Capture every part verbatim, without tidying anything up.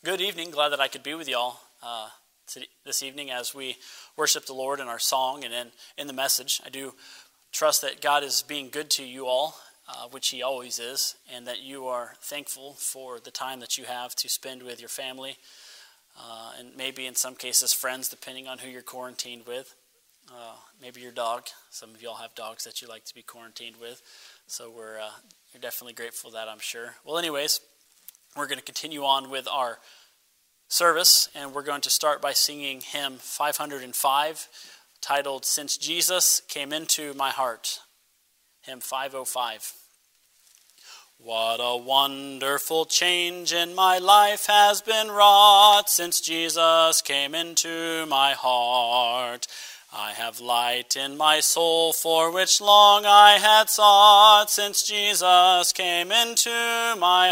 Good evening. Glad that I could be with y'all uh, today, this evening as we worship the Lord in our song and in, in the message. I do trust that God is being good to you all, uh, which He always is, and that you are thankful for the time that you have to spend with your family, uh, and maybe in some cases friends, depending on who you're quarantined with. Uh, maybe your dog. Some of y'all have dogs that you like to be quarantined with, so we're uh, you're definitely grateful for that, I'm sure. Well, anyways, we're going to continue on with our service, and we're going to start by singing hymn five hundred five, titled "Since Jesus Came Into My Heart." Hymn five oh five. What a wonderful change in my life has been wrought since Jesus came into my heart. I have light in my soul for which long I had sought since Jesus came into my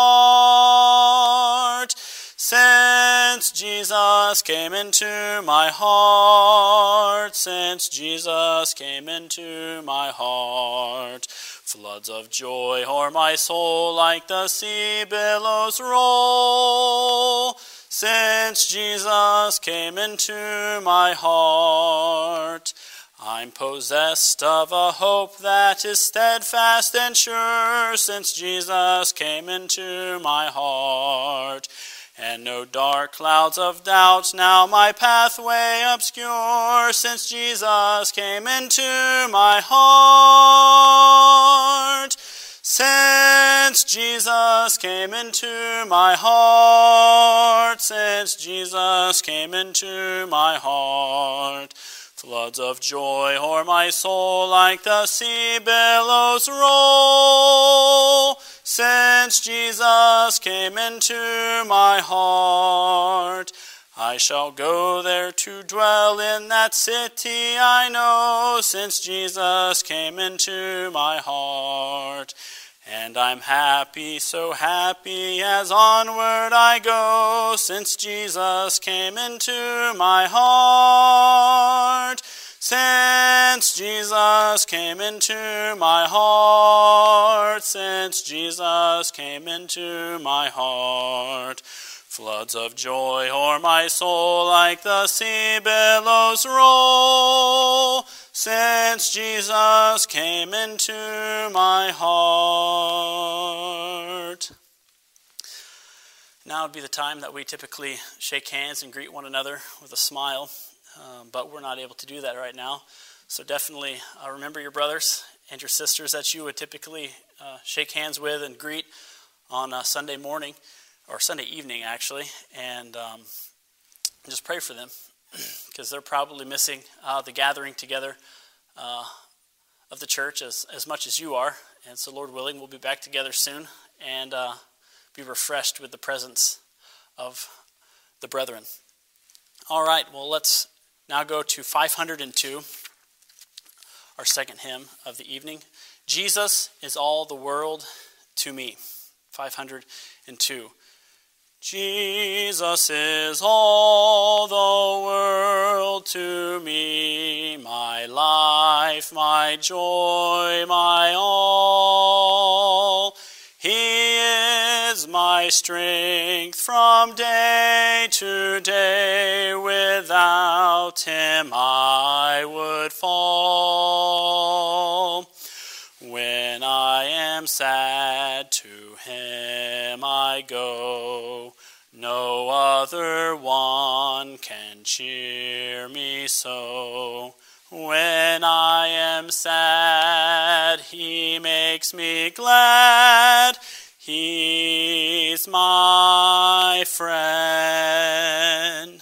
heart. Since Jesus came into my heart, since Jesus came into my heart, floods of joy o'er my soul like the sea billows roll. Since Jesus came into my heart, I'm possessed of a hope that is steadfast and sure, since Jesus came into my heart. And no dark clouds of doubt now my pathway obscure, since Jesus came into my heart. Since Jesus came into my heart, since Jesus came into my heart, floods of joy o'er my soul like the sea billows roll. Since Jesus came into my heart, I shall go there to dwell in that city I know, since Jesus came into my heart. And I'm happy, so happy as onward I go, since Jesus came into my heart. Since Jesus came into my heart, since Jesus came into my heart, floods of joy o'er my soul like the sea billows roll. Since Jesus came into my heart. Now would be the time that we typically shake hands and greet one another with a smile, um, but we're not able to do that right now. So definitely uh, remember your brothers and your sisters that you would typically uh, shake hands with and greet on uh, Sunday morning, or Sunday evening actually, and um, just pray for them, because they're probably missing uh, the gathering together uh, of the church as, as much as you are. And so Lord willing, we'll be back together soon and uh, be refreshed with the presence of the brethren. All right, well, let's now go to five hundred two, our second hymn of the evening. Jesus is all the world to me. five hundred two. Jesus is all the world to me, my life, my joy, my all. He is my strength from day to day. Without Him I would fall. When I am sad, to Him I go. No other one can cheer me so. When I am sad, He makes me glad. He's my friend.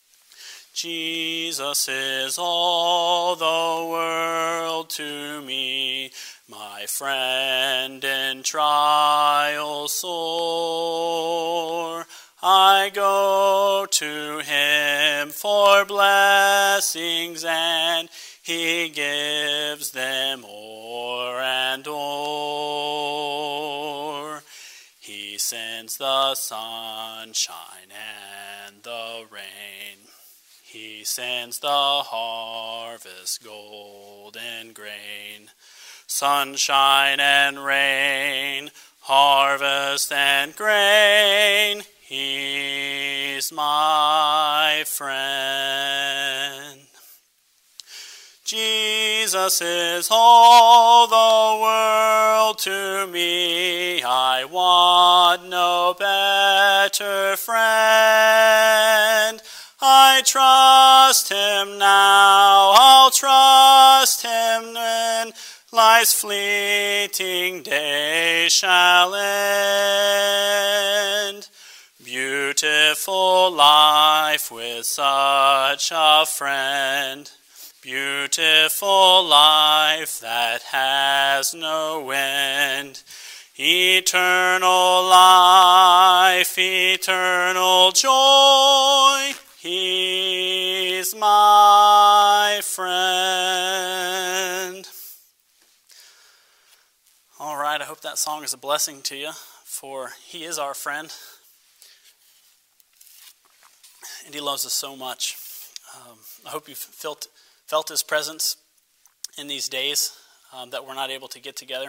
Jesus is all the world to me, my friend in trial sore. I go to Him for blessings, and He gives them o'er and o'er. He sends the sunshine and the rain. He sends the harvest, golden grain. Sunshine and rain, harvest and grain, He my friend. Jesus is all the world to me. I want no better friend. I trust him now, I'll trust him when life's fleeting days shall end. Beautiful life with such a friend. Beautiful life that has no end. Eternal life, eternal joy. He's my friend. All right, I hope that song is a blessing to you, for he is our friend. And he loves us so much. Um, I hope you've felt, felt his presence in these days um, that we're not able to get together.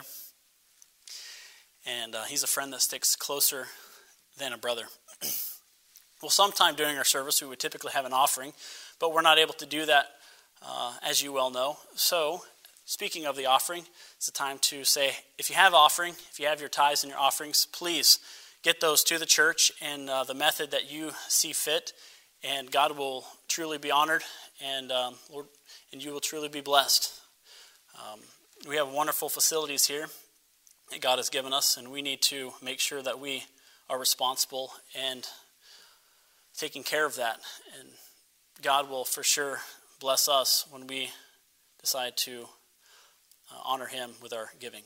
And uh, he's a friend that sticks closer than a brother. Well, sometime during our service, we would typically have an offering, but we're not able to do that, uh, as you well know. So, speaking of the offering, it's a time to say, if you have offering, if you have your tithes and your offerings, please get those to the church in uh, the method that you see fit, and God will truly be honored, and um, Lord, and you will truly be blessed. Um, we have wonderful facilities here that God has given us, and we need to make sure that we are responsible and taking care of that. And God will for sure bless us when we decide to uh, honor him with our giving.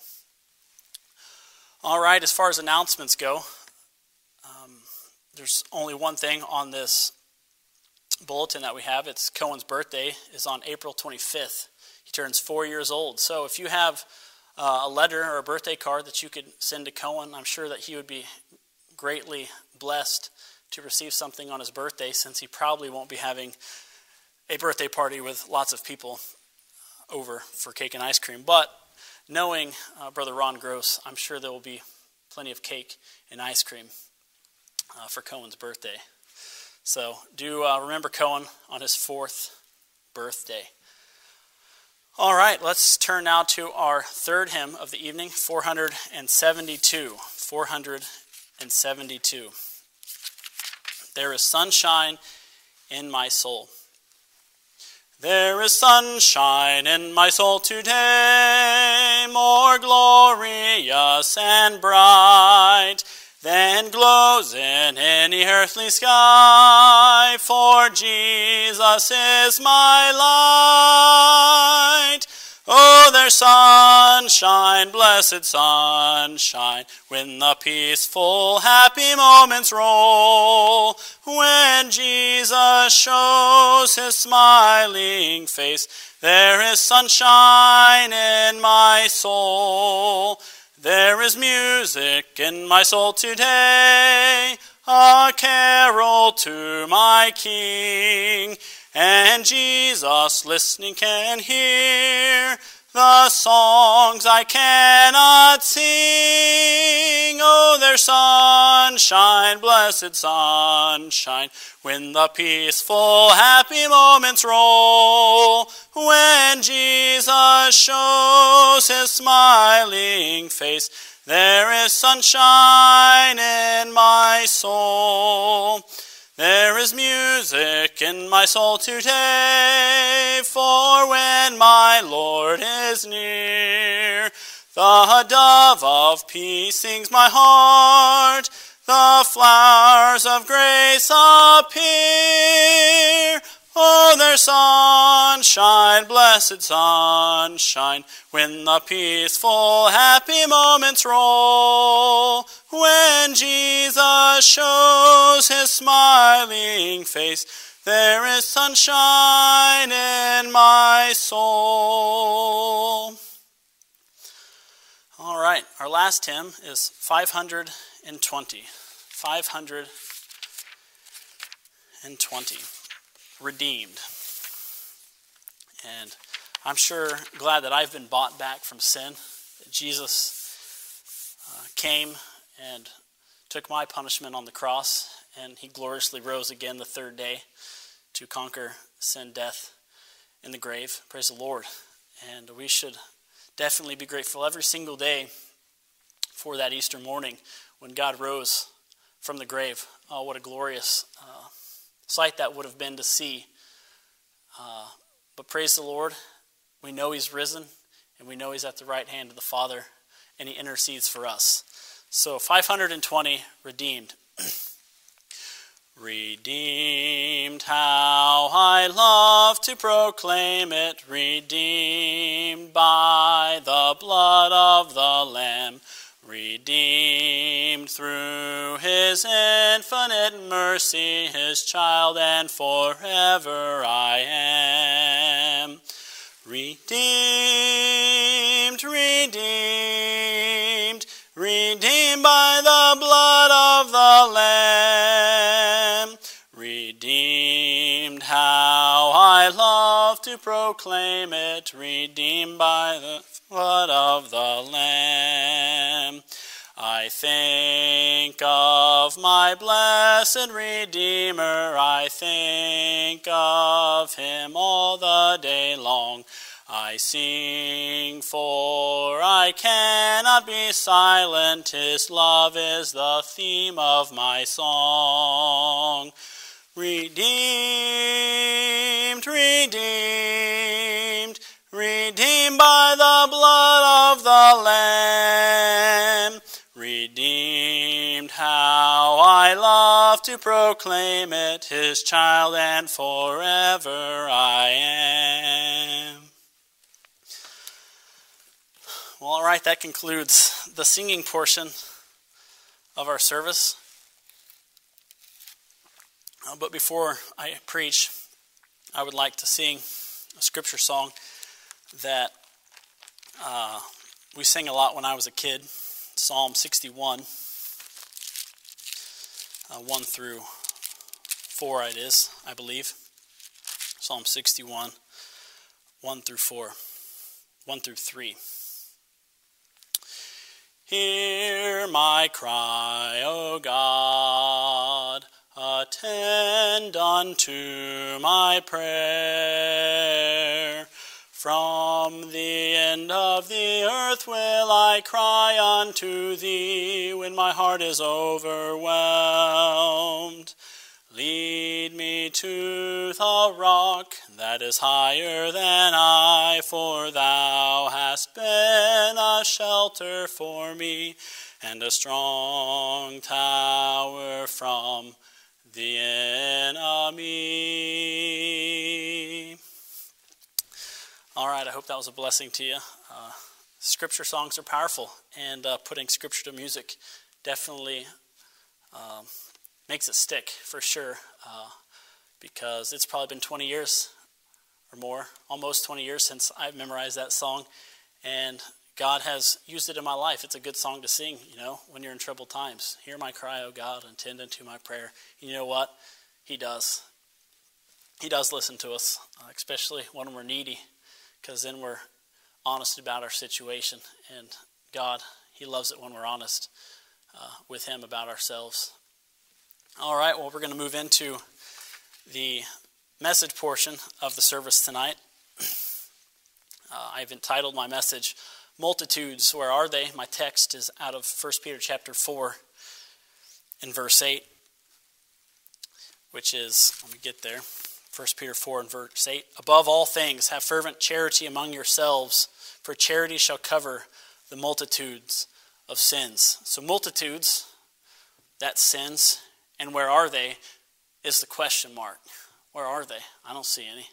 All right, as far as announcements go, um, there's only one thing on this bulletin that we have. It's Cohen's birthday is on April twenty-fifth. He turns four years old. So if you have uh, a letter or a birthday card that you could send to Cohen, I'm sure that he would be greatly blessed to receive something on his birthday, since he probably won't be having a birthday party with lots of people over for cake and ice cream. But knowing uh, Brother Ron Gross, I'm sure there will be plenty of cake and ice cream uh, for Cohen's birthday. So do uh, remember Cohen on his fourth birthday. All right, let's turn now to our third hymn of the evening, four hundred seventy-two. four hundred seventy-two. There is sunshine in my soul. There is sunshine in my soul today, more glorious and bright than glows in any earthly sky, for Jesus is my light. Oh, there's sunshine, blessed sunshine, when the peaceful, happy moments roll, when Jesus shows his smiling face. There is sunshine in my soul. There is music in my soul today, a carol to my King. And Jesus, listening, can hear the songs I cannot sing. Oh, there's sunshine, blessed sunshine, when the peaceful, happy moments roll, when Jesus shows his smiling face. There is sunshine in my soul. There is music in my soul today, for when my Lord is near, the dove of peace sings my heart, the flowers of grace appear. Oh, there's sunshine, blessed sunshine, when the peaceful, happy moments roll, when Jesus shows his smiling face. There is sunshine in my soul. All right, our last hymn is five hundred twenty. five hundred twenty. Redeemed. And I'm sure glad that I've been bought back from sin, that Jesus uh, came and took my punishment on the cross, and he gloriously rose again the third day to conquer sin, death, and the grave. Praise the Lord. And we should definitely be grateful every single day for that Easter morning when God rose from the grave. Oh, what a glorious uh, sight that would have been to see. Uh, but praise the Lord, we know he's risen, and we know he's at the right hand of the Father, and he intercedes for us. So five hundred twenty, redeemed. Redeemed, how I love to proclaim it, redeemed by the blood of the Lamb, redeemed through his infinite mercy, his child, and forever I am. Redeemed, redeemed, redeemed by the blood of the Lamb, redeemed, how I love to proclaim it, redeemed by the blood of the Lamb. I think of my blessed Redeemer, I think of him all the day long. I sing, for I cannot be silent, his love is the theme of my song. Redeemed, redeemed, redeemed by the blood of the Lamb, redeemed, how I love to proclaim it, his child, and forever I am. Well, all right, that concludes the singing portion of our service. Uh, but before I preach, I would like to sing a scripture song that uh, we sang a lot when I was a kid. Psalm sixty-one, uh, one through four it is, I believe. Psalm sixty-one, one through four, one through three. Hear my cry, O God, attend unto my prayer. From the end of the earth will I cry unto thee when my heart is overwhelmed. Lead me to the rock that is higher than I, for thou hast been a shelter for me and a strong tower from the enemy. All right, I hope that was a blessing to you. Uh, scripture songs are powerful, and uh, putting scripture to music definitely um, makes it stick for sure, uh, because it's probably been twenty years or more, almost twenty years since I've memorized that song, and God has used it in my life. It's a good song to sing, you know, when you're in troubled times. Hear my cry, O God, and attend unto my prayer. You know what? He does. He does listen to us, uh, especially when we're needy, because then we're honest about our situation, and God, he loves it when we're honest uh, with him about ourselves. All right, well, we're going to move into the message portion of the service tonight. Uh, I've entitled my message, Multitudes, Where Are They? My text is out of First Peter chapter four and verse eight, which is, let me get there, First Peter four and verse eight. Above all things, have fervent charity among yourselves, for charity shall cover the multitudes of sins. So multitudes, that's sins. And where are they is the question mark. Where are they? I don't see any.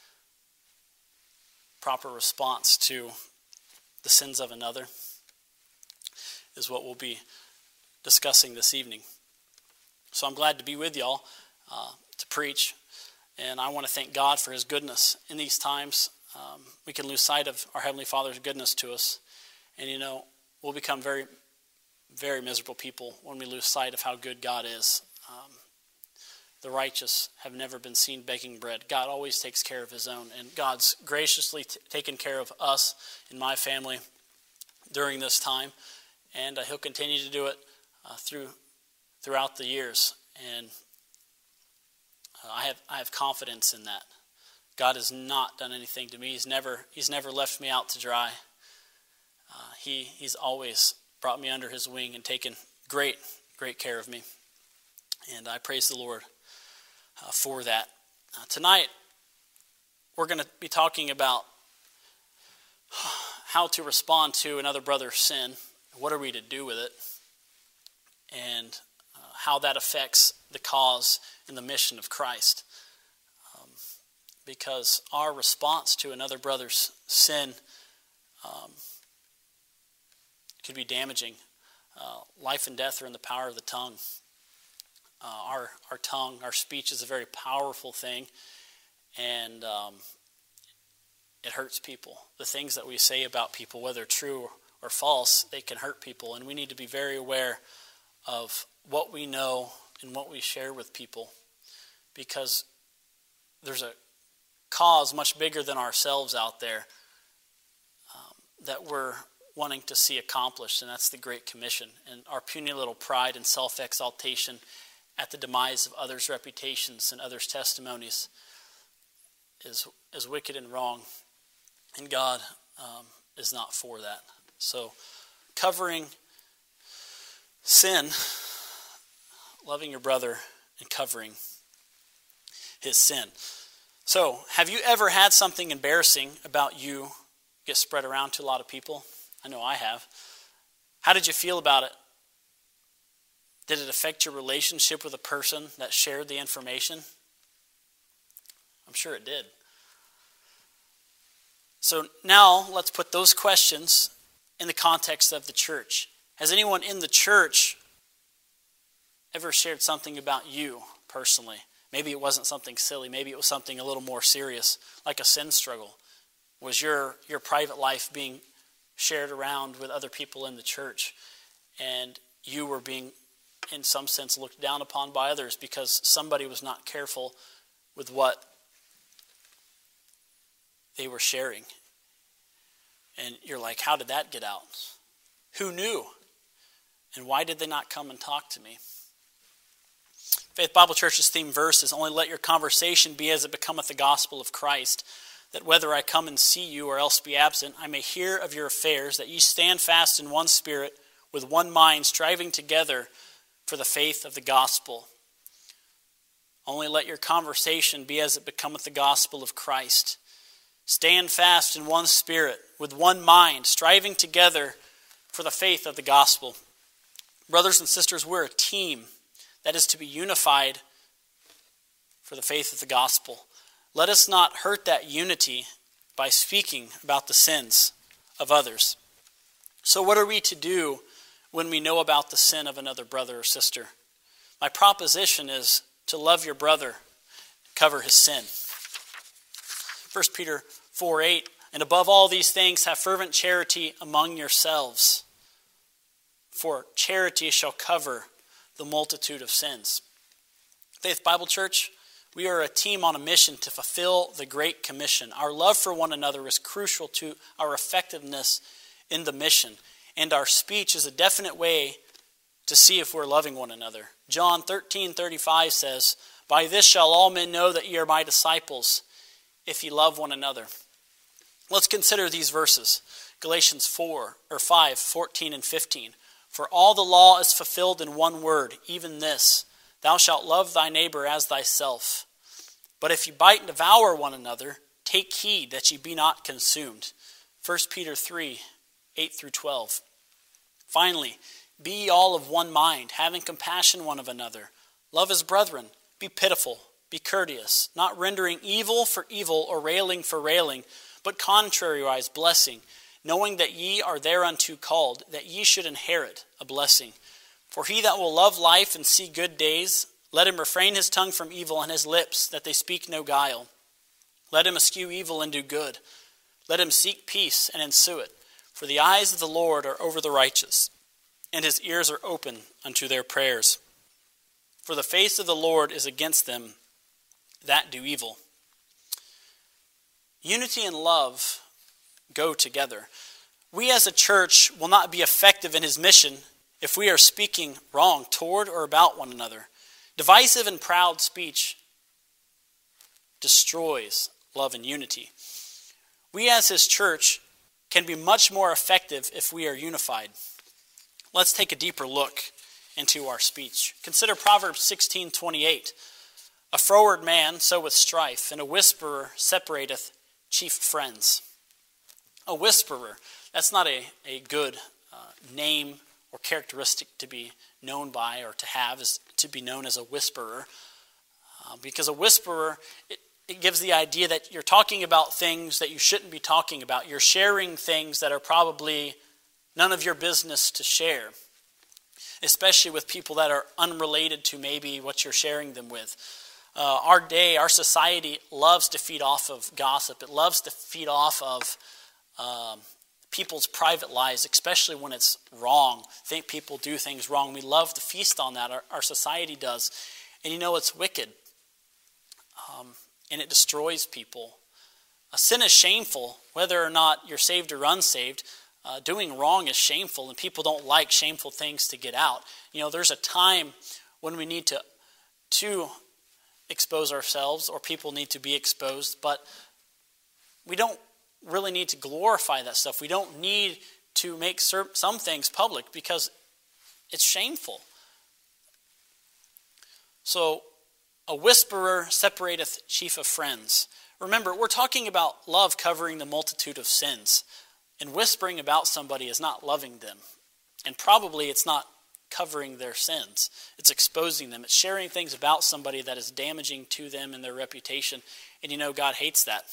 Proper response to the sins of another is what we'll be discussing this evening. So I'm glad to be with y'all uh, to preach. And I want to thank God for his goodness in these times. Um, we can lose sight of our Heavenly Father's goodness to us. And you know, we'll become very, very miserable people when we lose sight of how good God is. Um, the righteous have never been seen begging bread. God always takes care of his own, and God's graciously t- taken care of us and my family during this time, and uh, he'll continue to do it uh, through throughout the years. And uh, I have I have confidence in that. God has not done anything to me. He's never He's never left me out to dry. Uh, he He's always brought me under His wing and taken great, great care of me. And I praise the Lord uh, for that. Uh, tonight, we're going to be talking about how to respond to another brother's sin. What are we to do with it? And uh, how that affects the cause and the mission of Christ. Um, because our response to another brother's sin um, could be damaging. Uh, life and death are in the power of the tongue. Uh, our our tongue, our speech is a very powerful thing, and um, it hurts people. The things that we say about people, whether true or false, they can hurt people, and we need to be very aware of what we know and what we share with people, because there's a cause much bigger than ourselves out there um, that we're wanting to see accomplished, and that's the Great Commission. And our puny little pride and self-exaltation at the demise of others' reputations and others' testimonies is is wicked and wrong, and God um, is not for that. So, covering sin, loving your brother, and covering his sin. So, have you ever had something embarrassing about you get spread around to a lot of people? I know I have. How did you feel about it? Did it affect your relationship with a person that shared the information? I'm sure it did. So now let's put those questions in the context of the church. Has anyone in the church ever shared something about you personally? Maybe it wasn't something silly. Maybe it was something a little more serious, like a sin struggle. Was your, your private life being shared around with other people in the church, and you were being, in some sense, looked down upon by others because somebody was not careful with what they were sharing? And you're like, how did that get out? Who knew? And why did they not come and talk to me? Faith Bible Church's theme verse is, only let your conversation be as it becometh the gospel of Christ, that whether I come and see you or else be absent, I may hear of your affairs, that ye stand fast in one spirit, with one mind, striving together for the faith of the gospel. Only let your conversation be as it becometh the gospel of Christ. Stand fast in one spirit, with one mind, striving together for the faith of the gospel. Brothers and sisters, we're a team that is to be unified for the faith of the gospel. Let us not hurt that unity by speaking about the sins of others. So what are we to do when we know about the sin of another brother or sister? My proposition is to love your brother, cover his sin. First Peter four eight, and above all these things have fervent charity among yourselves, for charity shall cover the multitude of sins. Faith Bible Church, we are a team on a mission to fulfill the Great Commission. Our love for one another is crucial to our effectiveness in the mission, and our speech is a definite way to see if we're loving one another. John thirteen thirty-five says, by this shall all men know that ye are my disciples, if ye love one another. Let's consider these verses. Galatians four or five, fourteen and fifteen. For all the law is fulfilled in one word, even this, thou shalt love thy neighbor as thyself. But if ye bite and devour one another, take heed that ye be not consumed. First Peter three, eight through twelve. Finally, be ye all of one mind, having compassion one of another. Love as brethren, be pitiful, be courteous, not rendering evil for evil or railing for railing, but contrariwise blessing, knowing that ye are thereunto called, that ye should inherit a blessing. For he that will love life and see good days, let him refrain his tongue from evil and his lips, that they speak no guile. Let him eschew evil and do good. Let him seek peace and ensue it. For the eyes of the Lord are over the righteous, and his ears are open unto their prayers. For the face of the Lord is against them that do evil. Unity and love go together. We as a church will not be effective in his mission if we are speaking wrong toward or about one another. Divisive and proud speech destroys love and unity. We as his church can be much more effective if we are unified. Let's take a deeper look into our speech. Consider Proverbs sixteen twenty-eight. A froward man soweth strife, and a whisperer separateth chief friends. A whisperer, that's not a, a good uh, name or characteristic to be known by or to have, is to be known as a whisperer. Uh, because a whisperer, it, it gives the idea that you're talking about things that you shouldn't be talking about. You're sharing things that are probably none of your business to share, especially with people that are unrelated to maybe what you're sharing them with. Uh, our day, our society loves to feed off of gossip. It loves to feed off of um, people's private lives, especially when it's wrong. Think people do things wrong. We love to feast on that. Our, our society does. And you know, it's wicked. Um, and it destroys people. A sin is shameful, whether or not you're saved or unsaved. Uh, doing wrong is shameful, and people don't like shameful things to get out. You know, there's a time when we need to to expose ourselves, or people need to be exposed, but we don't really need to glorify that stuff. We don't need to make some things public because it's shameful. So, a whisperer separateth chief of friends. Remember, we're talking about love covering the multitude of sins. And whispering about somebody is not loving them. And probably it's not covering their sins. It's exposing them. It's sharing things about somebody that is damaging to them and their reputation. And you know, God hates that.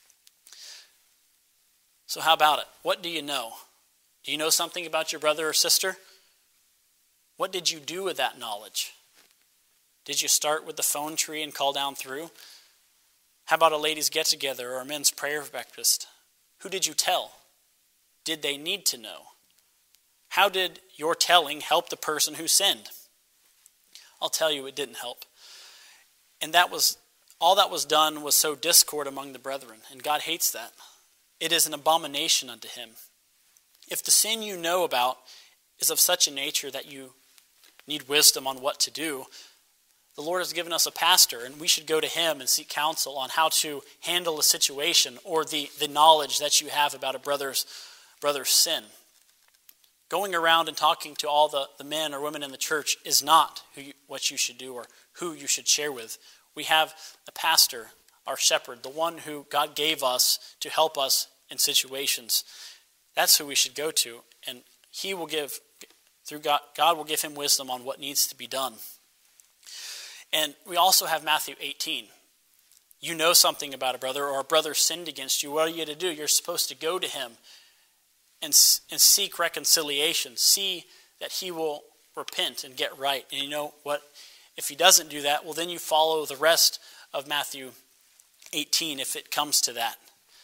So how about it? What do you know? Do you know something about your brother or sister? What did you do with that knowledge? Did you start with the phone tree and call down through? How about a ladies' get-together or a men's prayer breakfast? Who did you tell? Did they need to know? How did your telling help the person who sinned? I'll tell you, it didn't help. And that was all that was done was sow discord among the brethren, and God hates that. It is an abomination unto him. If the sin you know about is of such a nature that you need wisdom on what to do, the Lord has given us a pastor, and we should go to him and seek counsel on how to handle a situation or the, the knowledge that you have about a brother's brother's sin. Going around and talking to all the, the men or women in the church is not who you, what you should do or who you should share with. We have a pastor, our shepherd, the one who God gave us to help us in situations. That's who we should go to, and he will give, through God, God will give him wisdom on what needs to be done. And we also have Matthew eighteen. You know something about a brother, or a brother sinned against you. What are you to do? You're supposed to go to him and, and seek reconciliation. See that he will repent and get right. And you know what? If he doesn't do that, well, then you follow the rest of Matthew eighteen if it comes to that.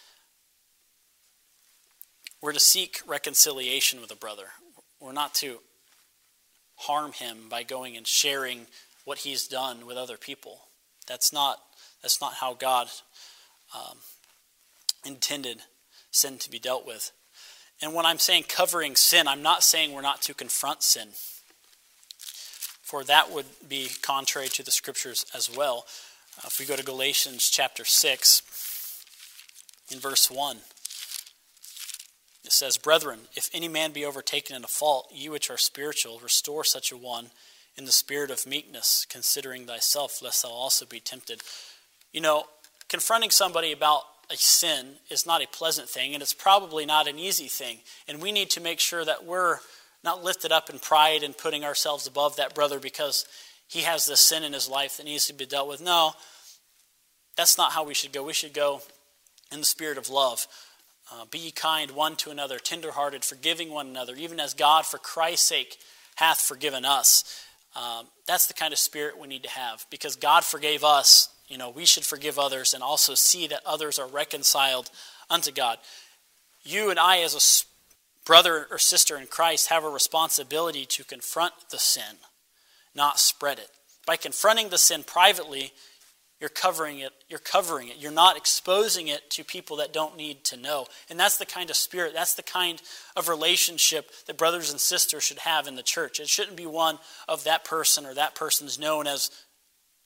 We're to seek reconciliation with a brother. We're not to harm him by going and sharing what he's done with other people. That's not that's not how God um, intended sin to be dealt with. And when I'm saying covering sin, I'm not saying we're not to confront sin, for that would be contrary to the scriptures as well. Uh, if we go to Galatians chapter six, in verse one, it says, Brethren, if any man be overtaken in a fault, ye which are spiritual, restore such a one in the spirit of meekness, considering thyself, lest thou also be tempted. You know, confronting somebody about a sin is not a pleasant thing, and it's probably not an easy thing. And we need to make sure that we're not lifted up in pride and putting ourselves above that brother because he has this sin in his life that needs to be dealt with. No, that's not how we should go. We should go in the spirit of love. Uh, be ye kind one to another, tenderhearted, forgiving one another, even as God for Christ's sake hath forgiven us. Um, that's the kind of spirit we need to have, because God forgave us. You know, we should forgive others and also see that others are reconciled unto God. You and I, as a brother or sister in Christ, have a responsibility to confront the sin, not spread it. By confronting the sin privately, you're covering it. You're covering it. You're not exposing it to people that don't need to know. And that's the kind of spirit, that's the kind of relationship that brothers and sisters should have in the church. It shouldn't be one of that person or that person's known as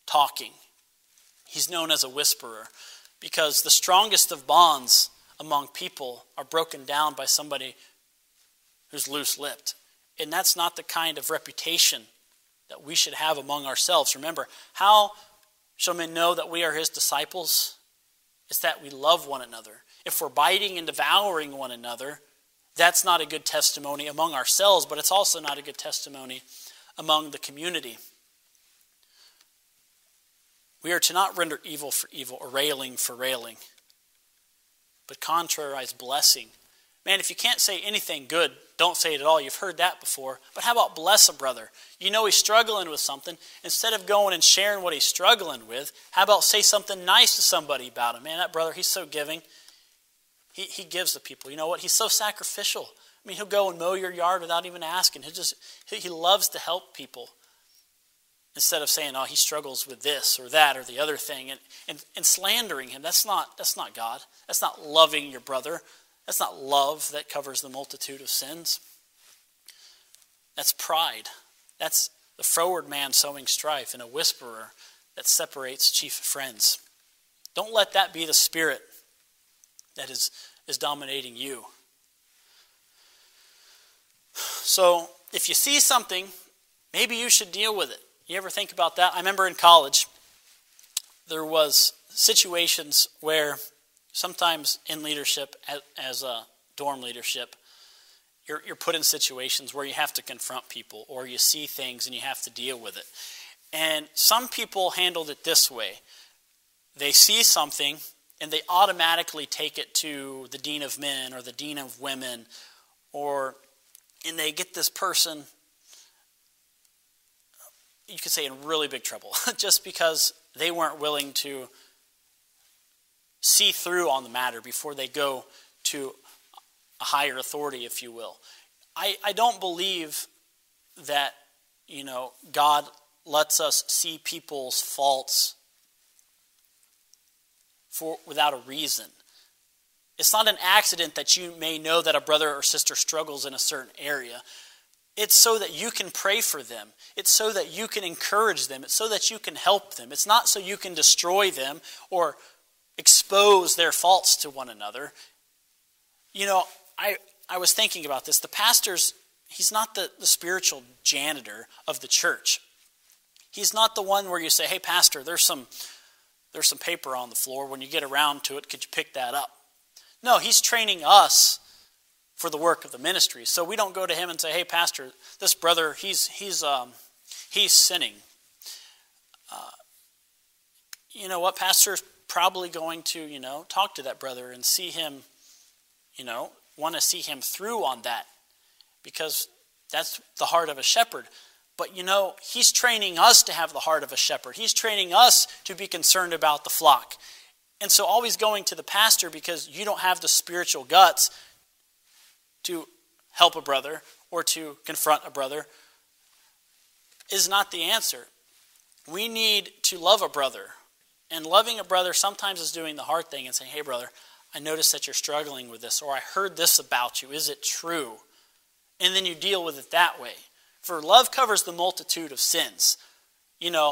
talking. He's known as a whisperer because the strongest of bonds among people are broken down by somebody who's loose-lipped. And that's not the kind of reputation that we should have among ourselves. Remember, how shall men know that we are his disciples? It's that we love one another. If we're biting and devouring one another, that's not a good testimony among ourselves, but it's also not a good testimony among the community. We are to not render evil for evil or railing for railing, but contrarize blessing. Man, if you can't say anything good, don't say it at all. You've heard that before. But how about bless a brother? You know he's struggling with something. Instead of going and sharing what he's struggling with, how about say something nice to somebody about him? Man, that brother, he's so giving. He he gives to people. You know what? He's so sacrificial. I mean, he'll go and mow your yard without even asking. He just he, he loves to help people. Instead of saying, oh, he struggles with this or that or the other thing, and, and, and slandering him. That's not that's not God. That's not loving your brother. That's not love that covers the multitude of sins. That's pride. That's the froward man sowing strife and a whisperer that separates chief friends. Don't let that be the spirit that is, is dominating you. So if you see something, maybe you should deal with it. You ever think about that? I remember in college, there was situations where sometimes in leadership, as, as a dorm leadership, you're, you're put in situations where you have to confront people or you see things and you have to deal with it. And some people handled it this way. They see something and they automatically take it to the dean of men or the dean of women, or and they get this person, you could say, in really big trouble just because they weren't willing to see through on the matter before they go to a higher authority, if you will. I, I don't believe that, you know, God lets us see people's faults for without a reason. It's not an accident that you may know that a brother or sister struggles in a certain area. It's so that you can pray for them. It's so that you can encourage them. It's so that you can help them. It's not so you can destroy them or expose their faults to one another. You know, I, I was thinking about this. The pastor's, he's not the, the spiritual janitor of the church. He's not the one where you say, hey, pastor, there's some, there's some paper on the floor. When you get around to it, could you pick that up? No, he's training us for the work of the ministry. So we don't go to him and say, hey, pastor, this brother, he's, he's, um, he's sinning. Uh, you know what, pastor's probably going to, you know, talk to that brother and see him, you know, want to see him through on that, because that's the heart of a shepherd. But, you know, he's training us to have the heart of a shepherd. He's training us to be concerned about the flock. And so always going to the pastor because you don't have the spiritual guts to help a brother or to confront a brother is not the answer. We need to love a brother. And loving a brother sometimes is doing the hard thing and saying, hey, brother, I noticed that you're struggling with this, or I heard this about you. Is it true? And then you deal with it that way. For love covers the multitude of sins. You know,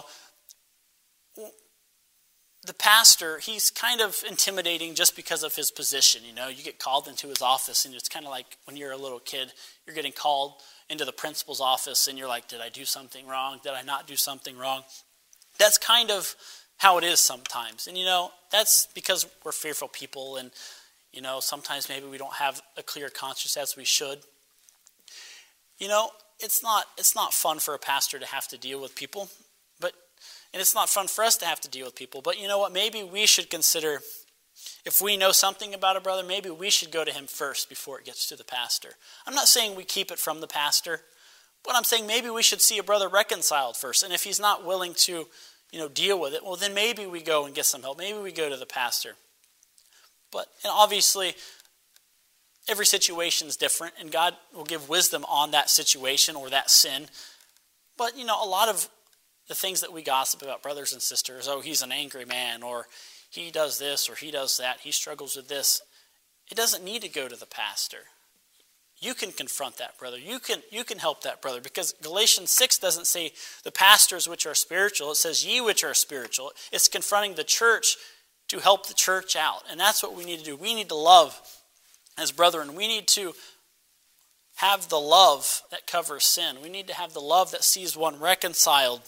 the pastor, he's kind of intimidating just because of his position. You know, you get called into his office, and it's kind of like when you're a little kid, you're getting called into the principal's office, and you're like, did I do something wrong? Did I not do something wrong? That's kind of how it is sometimes. And, you know, that's because we're fearful people, and, you know, sometimes maybe we don't have a clear conscience as we should. You know, it's not it's not fun for a pastor to have to deal with people, but and it's not fun for us to have to deal with people. But you know what? Maybe we should consider, if we know something about a brother, maybe we should go to him first before it gets to the pastor. I'm not saying we keep it from the pastor, but I'm saying maybe we should see a brother reconciled first. And if he's not willing to, you know, deal with it, well, then maybe we go and get some help. Maybe we go to the pastor. But and obviously, every situation is different, and God will give wisdom on that situation or that sin. But, you know, a lot of the things that we gossip about brothers and sisters, oh, he's an angry man, or he does this, or he does that, he struggles with this, it doesn't need to go to the pastor. you can confront that brother. You can you can help that brother. Because Galatians six doesn't say the pastors which are spiritual. It says ye which are spiritual. It's confronting the church to help the church out. And that's what we need to do. We need to love as brethren. We need to have the love that covers sin. We need to have the love that sees one reconciled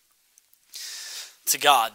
to God.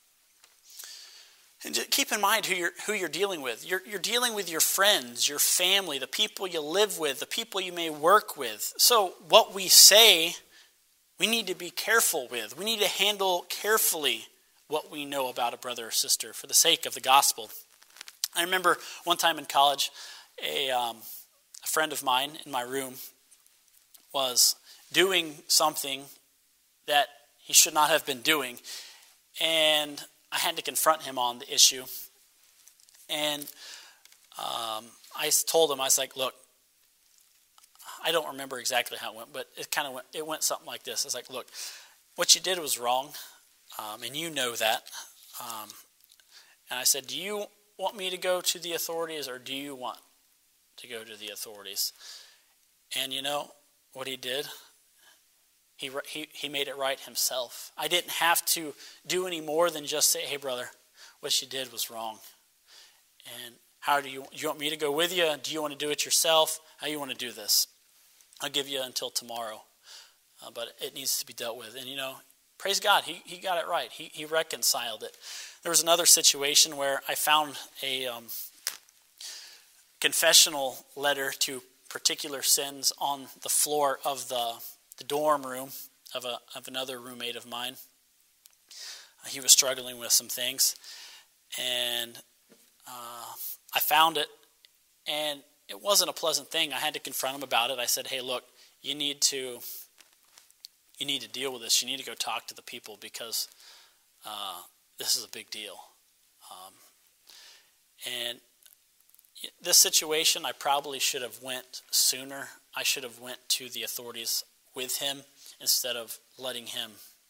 And just keep in mind who you're who you're dealing with. You're you're dealing with your friends, your family, the people you live with, the people you may work with. So what we say, we need to be careful with. We need to handle carefully what we know about a brother or sister for the sake of the gospel. I remember one time in college, a um, a friend of mine in my room was doing something that he should not have been doing, and I had to confront him on the issue. And um, I told him, I was like, look, I don't remember exactly how it went, but it kind of went, it went something like this. I was like, look, what you did was wrong, um, and you know that. Um, and I said, do you want me to go to the authorities, or do you want to go to the authorities? And you know what he did? He, he he made it right himself. I didn't have to do any more than just say, hey, brother, what you did was wrong. And how do you, you want me to go with you? Do you want to do it yourself? How do you want to do this? I'll give you until tomorrow. Uh, but it needs to be dealt with. And, you know, praise God, he, he got it right. He, he reconciled it. There was another situation where I found a um, confessional letter to particular sins on the floor of the the dorm room of a of another roommate of mine. Uh, he was struggling with some things, and uh, I found it, and it wasn't a pleasant thing. I had to confront him about it. I said, "Hey, look, you need to you need to deal with this. You need to go talk to the people because uh, this is a big deal." Um, and this situation, I probably should have went sooner. I should have went to the authorities with him instead of letting him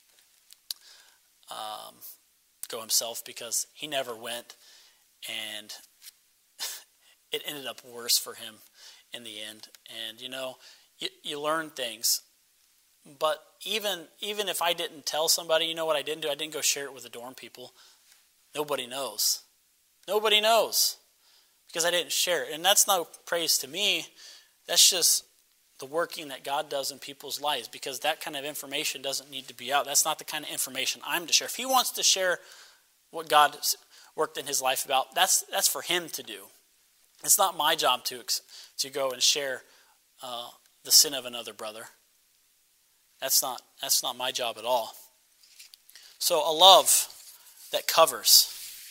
um, go himself, because he never went, and it ended up worse for him in the end. And you know, you, you learn things, but even even if I didn't tell somebody, you know what I didn't do? I didn't go share it with the dorm people. Nobody knows. Nobody knows because I didn't share it, and that's no praise to me. That's just the working that God does in people's lives, because that kind of information doesn't need to be out. That's not the kind of information I'm to share. If he wants to share what God worked in his life about, that's that's for him to do. It's not my job to to go and share uh, the sin of another brother. That's not that's not my job at all. So a love that covers.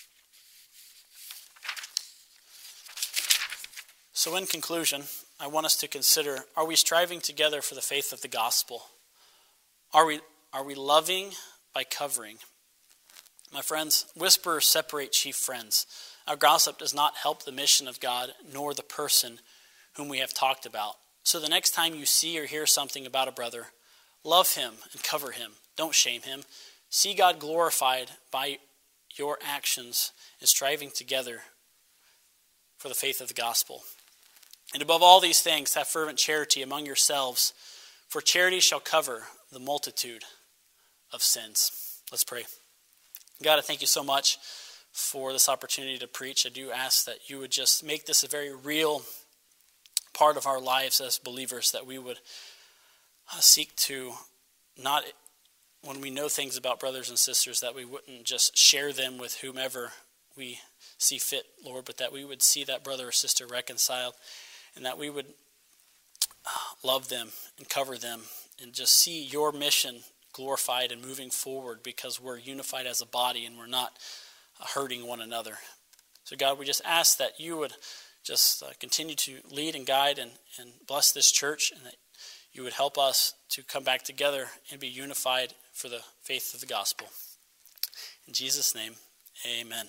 So in conclusion, I want us to consider, are we striving together for the faith of the gospel? Are we are we loving by covering? My friends, whisperers separate chief friends. Our gossip does not help the mission of God nor the person whom we have talked about. So the next time you see or hear something about a brother, love him and cover him. Don't shame him. See God glorified by your actions in striving together for the faith of the gospel. And above all these things, have fervent charity among yourselves, for charity shall cover the multitude of sins. Let's pray. God, I thank you so much for this opportunity to preach. I do ask that you would just make this a very real part of our lives as believers, that we would seek to not, when we know things about brothers and sisters, that we wouldn't just share them with whomever we see fit, Lord, but that we would see that brother or sister reconciled, and that we would love them and cover them and just see your mission glorified and moving forward, because we're unified as a body and we're not hurting one another. So God, we just ask that you would just uh, continue to lead and guide and, and bless this church, and that you would help us to come back together and be unified for the faith of the gospel. In Jesus' name, amen.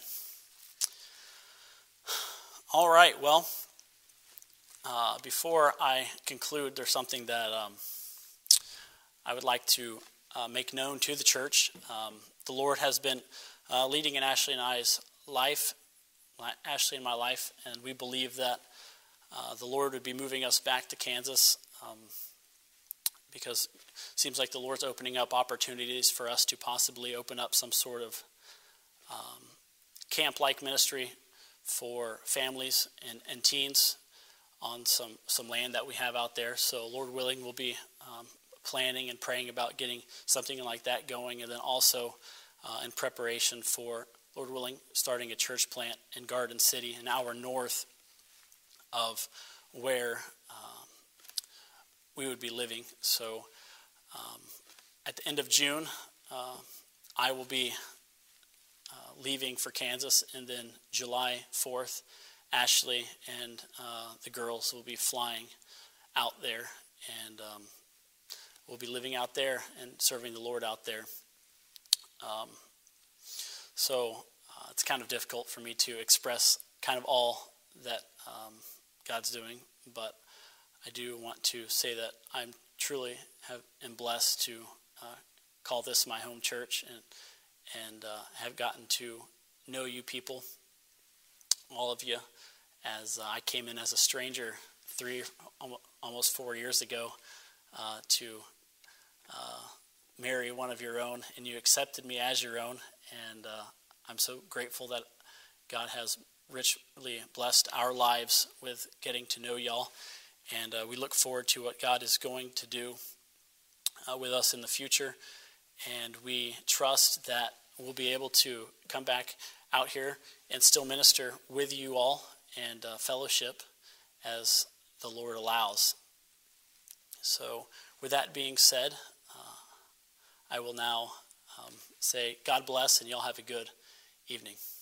All right, well, Uh, before I conclude, there's something that um, I would like to uh, make known to the church. Um, the Lord has been uh, leading in Ashley and I's life, my, Ashley and my life, and we believe that uh, the Lord would be moving us back to Kansas, um, because it seems like the Lord's opening up opportunities for us to possibly open up some sort of um, camp-like ministry for families and, and teens on some, some land that we have out there. So Lord willing, we'll be um, planning and praying about getting something like that going, and then also uh, in preparation for, Lord willing, starting a church plant in Garden City, an hour north of where um, we would be living. So um, at the end of June, uh, I will be uh, leaving for Kansas, and then July fourth, Ashley and uh, the girls will be flying out there, and um, we'll be living out there and serving the Lord out there. Um, so uh, it's kind of difficult for me to express kind of all that um, God's doing, but I do want to say that I'm truly have am blessed to uh, call this my home church, and and uh, have gotten to know you people, all of you, as uh, I came in as a stranger three, almost four years ago uh, to uh, marry one of your own, and you accepted me as your own, and uh, I'm so grateful that God has richly blessed our lives with getting to know y'all, and uh, we look forward to what God is going to do uh, with us in the future, and we trust that we'll be able to come back out here and still minister with you all and uh, fellowship as the Lord allows. So with that being said, uh, I will now um, say God bless, and y'all have a good evening.